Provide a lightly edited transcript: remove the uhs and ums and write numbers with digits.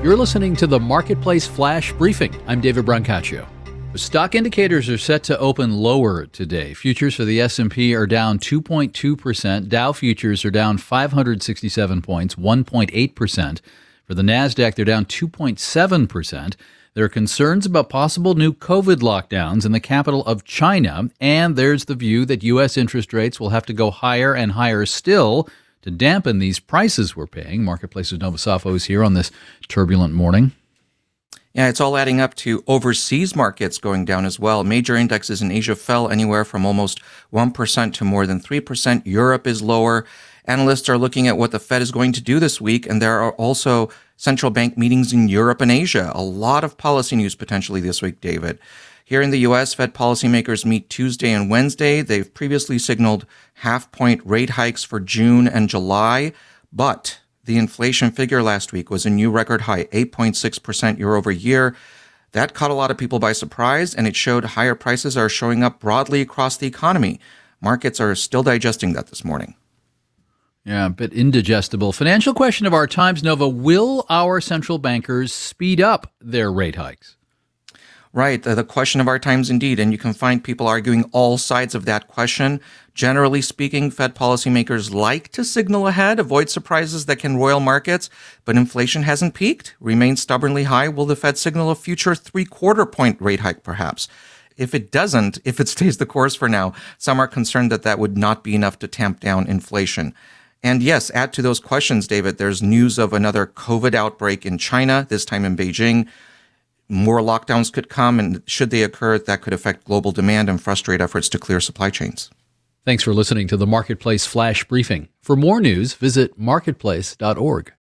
You're listening to the Marketplace Flash Briefing. I'm David Brancaccio. Stock indicators are set to open lower today. Futures for the S&P are down 2.2%. Dow futures are down 567 points, 1.8%. For the NASDAQ, they're down 2.7%. There are concerns about possible new COVID lockdowns in the capital of China, and there's the view that U.S. interest rates will have to go higher and higher still to dampen these prices we're paying. Marketplace's Nova Safo is here on this turbulent morning. Yeah, it's all adding up to overseas markets going down as well. Major indexes in Asia fell anywhere from almost 1% to more than 3%. Europe is lower. Analysts are looking at what the Fed is going to do this week, and there are also central bank meetings in Europe and Asia. A lot of policy news potentially this week, David. Here in the U.S., Fed policymakers meet Tuesday and Wednesday. They've previously signaled half-point rate hikes for June and July, but the inflation figure last week was a new record high, 8.6% year over year. That caught a lot of people by surprise, and it showed higher prices are showing up broadly across the economy. Markets are still digesting that this morning. Yeah, a bit indigestible. Financial question of our times, Nova. Will our central bankers speed up their rate hikes? Right. The question of our times indeed. And you can find people arguing all sides of that question. Generally speaking, Fed policymakers like to signal ahead, avoid surprises that can roil markets. But inflation hasn't peaked, remains stubbornly high. Will the Fed signal a future 3/4 point rate hike, perhaps? If it doesn't, if it stays the course for now, some are concerned that that would not be enough to tamp down inflation. And yes, add to those questions, David, there's news of another COVID outbreak in China, this time in Beijing. More lockdowns could come, and should they occur, that could affect global demand and frustrate efforts to clear supply chains. Thanks for listening to the Marketplace Flash Briefing. For more news, visit marketplace.org.